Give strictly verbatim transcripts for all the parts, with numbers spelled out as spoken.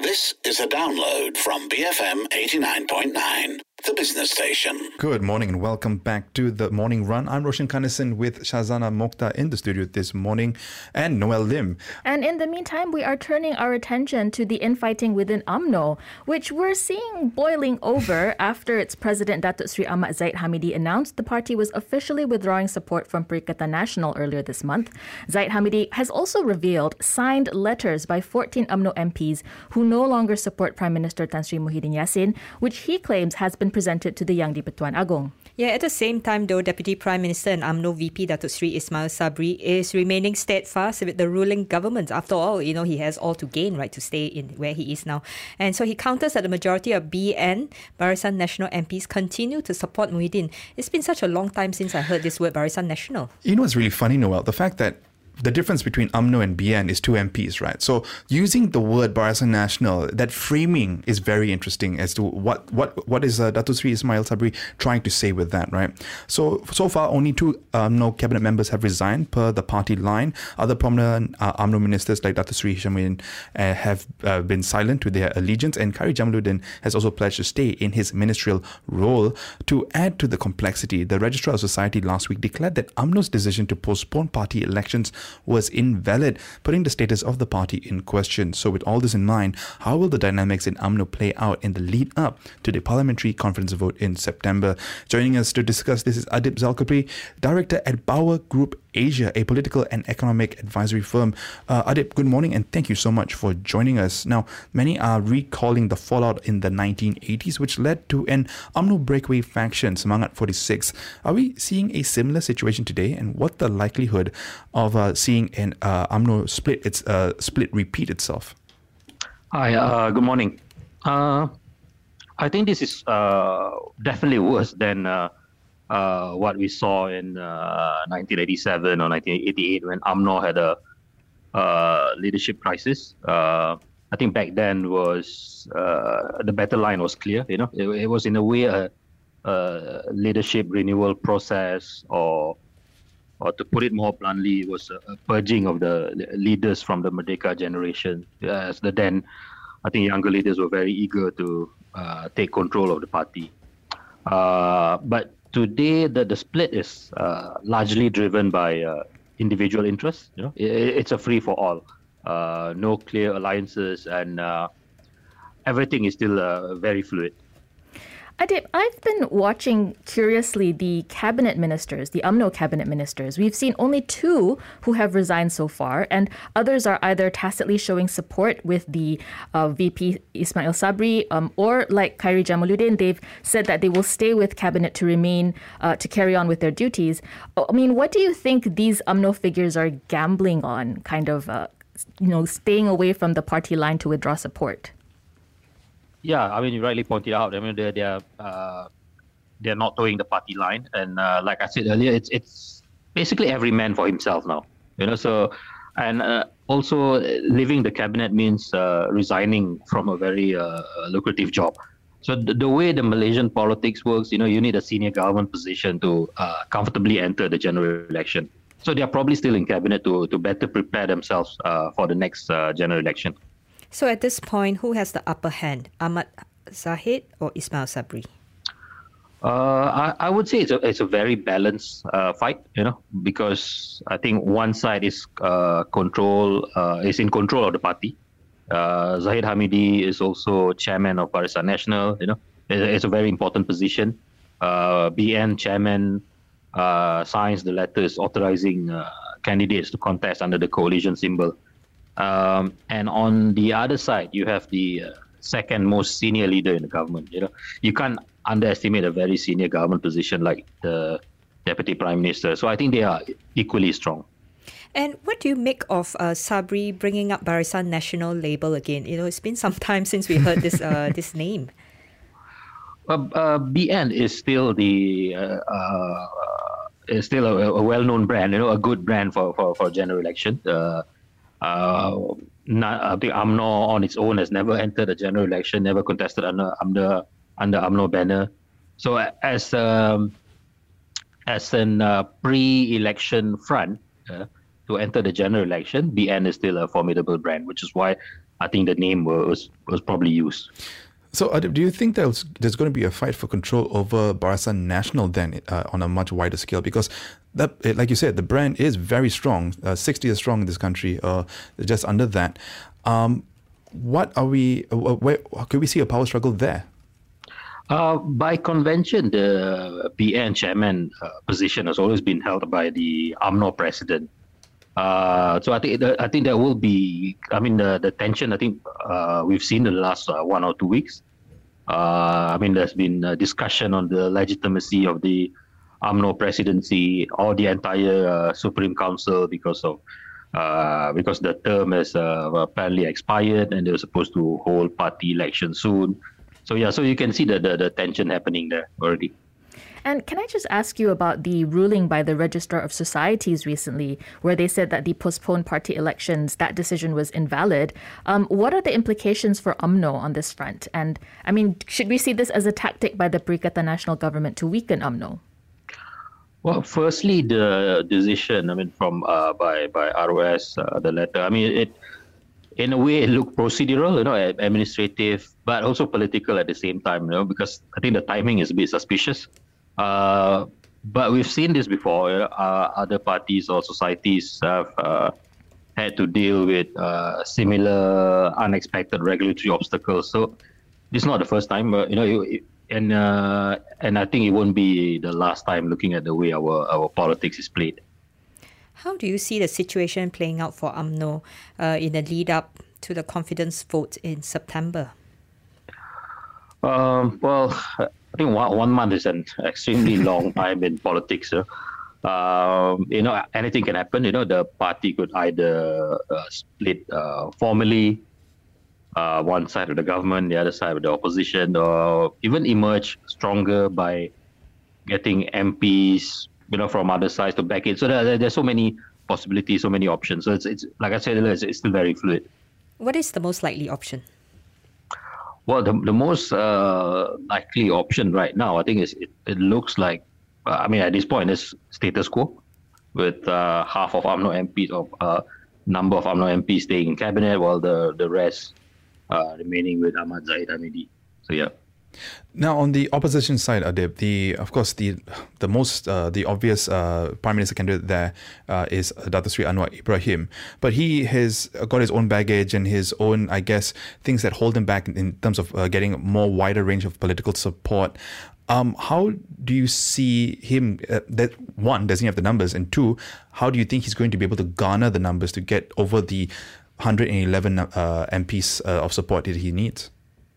This is a download from B F M eighty-nine point nine, the business station. Good morning and welcome back to the Morning Run. I'm Roshan Kanesan with Shazana Mokhtar in the studio this morning and Noel Lim. And in the meantime, we are turning our attention to the infighting within U M N O, which we're seeing boiling over after its president Datuk Seri Ahmad Zahid Hamidi announced the party was officially withdrawing support from Perikatan Nasional earlier this month. Zahid Hamidi has also revealed signed letters by fourteen U M N O M Ps who no longer support Prime Minister Tan Sri Muhyiddin Yassin, which he claims has been presented to the Yang di-Pertuan Agong. Yeah, at the same time, though, Deputy Prime Minister and U M N O V P Datuk Seri Ismail Sabri is remaining steadfast with the ruling government. After all, you know, he has all to gain, right, to stay in where he is now. And so he counters that the majority of B N, Barisan Nasional M Ps, continue to support Muhyiddin. It's been such a long time since I heard this word, Barisan Nasional. You know what's really funny, Noel? The fact that the difference between U M N O and B N is two M Ps, right? So using the word Barisan Nasional, that framing is very interesting as to what what what is uh, Datuk Seri Ismail Sabri trying to say with that, right? So so far, only two U M N O cabinet members have resigned per the party line. Other prominent uh, U M N O ministers like Datuk Seri Hishamuddin uh, have uh, been silent to their allegiance, and Khairy Jamaluddin has also pledged to stay in his ministerial role. To add to the complexity, the Registrar of Society last week declared that U M N O's decision to postpone party elections was invalid, putting the status of the party in question. So with all this in mind, how will the dynamics in U M N O play out in the lead up to the parliamentary conference vote in September? Joining us to discuss this is Adib Zalkapli, Director at Bauer Group Asia, a political and economic advisory firm. Uh, Adib, good morning and thank you so much for joining us. Now, many are recalling the fallout in the nineteen eighties, which led to an U M N O breakaway faction, Semangat forty-six. Are we seeing a similar situation today, and what the likelihood of uh, seeing an uh, U M N O split its uh, split repeat itself? Hi, uh, good morning. Uh, I think this is uh, definitely worse than uh, uh, what we saw in uh, nineteen eighty-seven or nineteen eighty-eight when U M N O had a uh, leadership crisis. Uh, I think back then was uh, the battle line was clear. You know, it, it was in a way a, a leadership renewal process, or or to put it more bluntly, it was a, a purging of the leaders from the Merdeka generation. As the then, I think younger leaders were very eager to uh, take control of the party. Uh, but today, the, the split is uh, largely driven by uh, individual interests. You know, it, it's a free for all, uh, no clear alliances, and uh, everything is still uh, very fluid. Adib, I've been watching curiously the cabinet ministers, the U M N O cabinet ministers. We've seen only two who have resigned so far, and others are either tacitly showing support with the uh, V P Ismail Sabri, um, or like Khairy Jamaluddin, they've said that they will stay with cabinet to remain, uh, to carry on with their duties. I mean, what do you think these U M N O figures are gambling on, kind of, uh, you know, staying away from the party line to withdraw support? Yeah, I mean, you rightly pointed out. I mean, they're they're uh, they're not towing the party line, and uh, like I said earlier, it's it's basically every man for himself now. You know, so and uh, also leaving the cabinet means uh, resigning from a very uh, lucrative job. So the, the way the Malaysian politics works, you know, you need a senior government position to uh, comfortably enter the general election. So they are probably still in cabinet to to better prepare themselves uh, for the next uh, general election. So at this point, who has the upper hand, Ahmad Zahid or Ismail Sabri? Uh, I, I would say it's a, it's a very balanced uh, fight, you know, because I think one side is uh, control uh, is in control of the party. Uh, Zahid Hamidi is also chairman of Barisan Nasional, you know, it's, it's a very important position. Uh, B N chairman uh, signs the letters authorizing uh, candidates to contest under the coalition symbol. Um, and on the other side, you have the uh, second most senior leader in the government. You know, you can't underestimate a very senior government position like the Deputy Prime Minister. So I think they are equally strong. And what do you make of uh, Sabri bringing up Barisan Nasional label again? You know, it's been some time since we heard this uh, this name. Uh, uh, B N is still the uh, uh, is still a, a well-known brand. You know, a good brand for for for general election. Uh, Uh, not, I think U M N O on its own has never entered a general election, never contested under under under U M N O banner. So as um, as an uh, pre-election front, uh, to enter the general election, B N is still a formidable brand, which is why I think the name was was probably used. So, Adib, do you think there's, there's going to be a fight for control over Barisan Nasional then uh, on a much wider scale? Because, that, like you said, the brand is very strong, uh, sixty is strong in this country, uh, just under that. Um, what are we, uh, where, could we see a power struggle there? Uh, by convention, the B N chairman uh, position has always been held by the U M N O president. Uh, so I think I think there will be. I mean, the, the tension. I think uh, we've seen in the last uh, one or two weeks. Uh, I mean, there's been a discussion on the legitimacy of the U M N O presidency or the entire uh, Supreme Council because of uh, because the term has uh, apparently expired and they were supposed to hold party elections soon. So yeah, so you can see the, the, the tension happening there already. And can I just ask you about the ruling by the Registrar of Societies recently, where they said that the postponed party elections, that decision was invalid. Um, what are the implications for U M N O on this front? And I mean, should we see this as a tactic by the Perikatan Nasional Government to weaken U M N O? Well, firstly, the decision, I mean, from uh, by by R O S, uh, the letter, I mean, it in a way it looked procedural, you know, administrative, but also political at the same time, you know, because I think the timing is a bit suspicious. Uh, but we've seen this before. Uh, other parties or societies have uh, had to deal with uh, similar unexpected regulatory obstacles. So this is not the first time, but, you know, and uh, and I think it won't be the last time looking at the way our, our politics is played. How do you see the situation playing out for U M N O uh, in the lead up to the confidence vote in September? Um, well, I think one, one month is an extremely long time in politics. Uh. Um, you know, anything can happen. You know, the party could either uh, split uh, formally, uh, one side of the government, the other side of the opposition, or even emerge stronger by getting M Ps, you know, from other sides to back it. So there, there's so many possibilities, so many options. So it's, it's like I said earlier, it's, it's still very fluid. What is the most likely option? Well, the the most uh, likely option right now, I think, is it, it looks like, uh, I mean, at this point, it's status quo, with uh, half of U M N O M Ps, or a uh, number of U M N O M Ps staying in cabinet, while the, the rest uh, remaining with Ahmad Zahid Hamidi. So, yeah. Now, on the opposition side, Adib, the of course the the most uh, the obvious uh, prime minister candidate there uh, is Dato Sri Anwar Ibrahim, but he has got his own baggage and his own, I guess, things that hold him back in terms of uh, getting a more wider range of political support. Um, how do you see him? Uh, that one, does he have the numbers, and two, how do you think he's going to be able to garner the numbers to get over the one hundred eleven uh, M Ps uh, of support that he needs?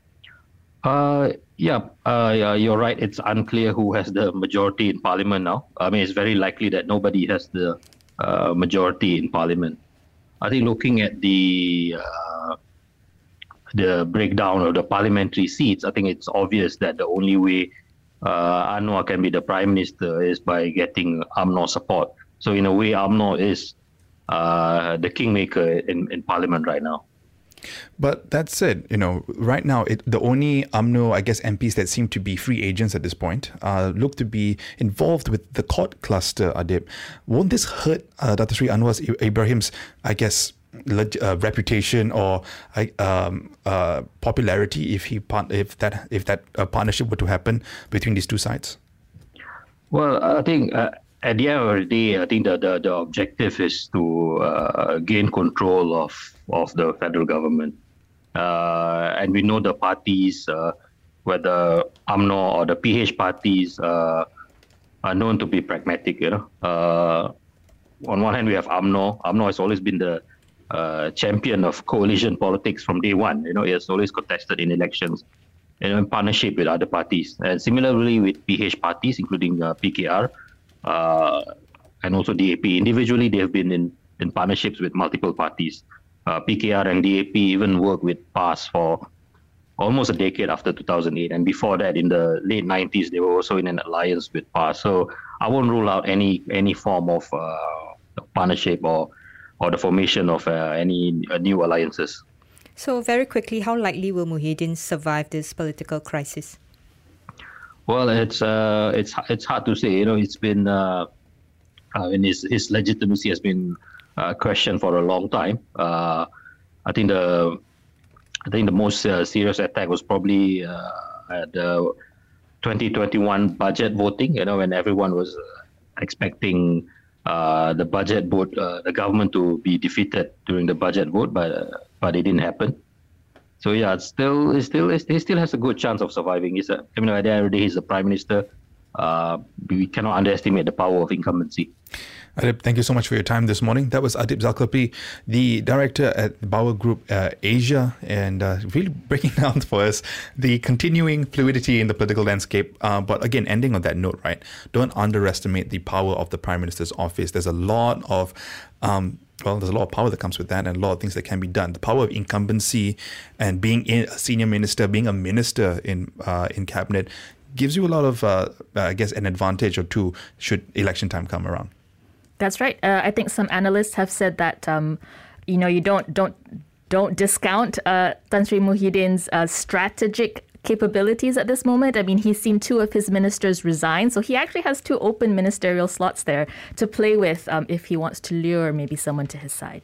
Uh, yeah, uh, yeah, you're right. It's unclear who has the majority in parliament now. I mean, it's very likely that nobody has the uh, majority in parliament. I think looking at the uh, the breakdown of the parliamentary seats, I think it's obvious that the only way uh, Anwar can be the prime minister is by getting U M N O support. So in a way, U M N O is uh, the kingmaker in, in parliament right now. But that said, you know, right now, it, the only U M N O, I guess, M Ps that seem to be free agents at this point uh, look to be involved with the court cluster, Adib. Won't this hurt uh, Dato Sri Anwar Ibrahim's, I guess, uh, reputation or um, uh, popularity if he if that if that uh, partnership were to happen between these two sides? Well, I think uh, at the end of the day, I think the the, the objective is to uh, gain control of of the federal government, uh, and we know the parties, uh, whether U M N O or the P H parties, uh, are known to be pragmatic. You know, uh, on one hand we have U M N O. U M N O has always been the uh, champion of coalition politics from day one. You know, it has always contested in elections, you know, in partnership with other parties, and similarly with P H parties, including uh, P K R, uh, and also D A P. Individually, they have been in in partnerships with multiple parties. Uh, P K R and D A P even worked with P A S for almost a decade after two thousand eight. And before that, in the late nineties, they were also in an alliance with P A S. So I won't rule out any any form of uh, partnership or, or the formation of uh, any uh, new alliances. So very quickly, how likely will Muhyiddin survive this political crisis? Well, it's uh, it's it's hard to say. You know, it's been, uh, I mean, his, his legitimacy has been uh, questioned for a long time. Uh, I think the I think the most uh, serious attack was probably uh, at the twenty twenty-one budget voting. You know, when everyone was expecting uh, the budget vote, uh, the government to be defeated during the budget vote, but uh, but it didn't happen. So yeah, it's still, it's still, it's, he still has a good chance of surviving. He's a, I mean, at the end of the day, he's the prime minister. Uh, we cannot underestimate the power of incumbency. Adib, thank you so much for your time this morning. That was Adib Zalkapi, the director at Bauer Group uh, Asia, and uh, really breaking down for us the continuing fluidity in the political landscape. Uh, but again, ending on that note, right? Don't underestimate the power of the Prime Minister's office. There's a lot of um, well, there's a lot of power that comes with that and a lot of things that can be done. The power of incumbency and being in a senior minister, being a minister in uh, in cabinet gives you a lot of, uh, I guess, an advantage or two should election time come around. That's right. Uh, I think some analysts have said that, um, you know, you don't don't don't discount uh, Tan Sri Muhyiddin's uh, strategic capabilities at this moment. I mean, he's seen two of his ministers resign, so he actually has two open ministerial slots there to play with um, if he wants to lure maybe someone to his side.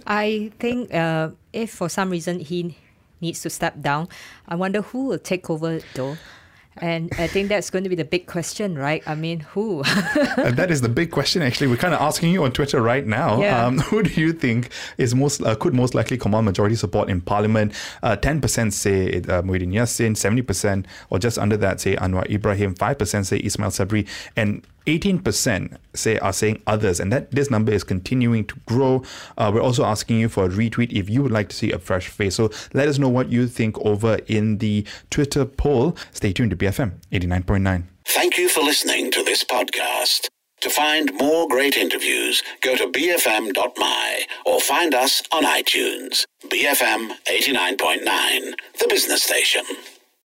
I think uh, if for some reason he needs to step down, I wonder who will take over though. And I think that's going to be the big question, right? I mean, who? And that is the big question, actually. We're kind of asking you on Twitter right now. Yeah. Um, who do you think is most uh, could most likely command majority support in Parliament? Uh, ten percent say uh, Muhyiddin Yassin, seventy percent or just under that say Anwar Ibrahim, five percent say Ismail Sabri, and eighteen percent say are saying others, and that this number is continuing to grow. Uh, we're also asking you for a retweet if you would like to see a fresh face. So let us know what you think over in the Twitter poll. Stay tuned to B F M eighty-nine point nine. Thank you for listening to this podcast. To find more great interviews, go to b f m dot m y or find us on iTunes. B F M eighty-nine point nine, the business station.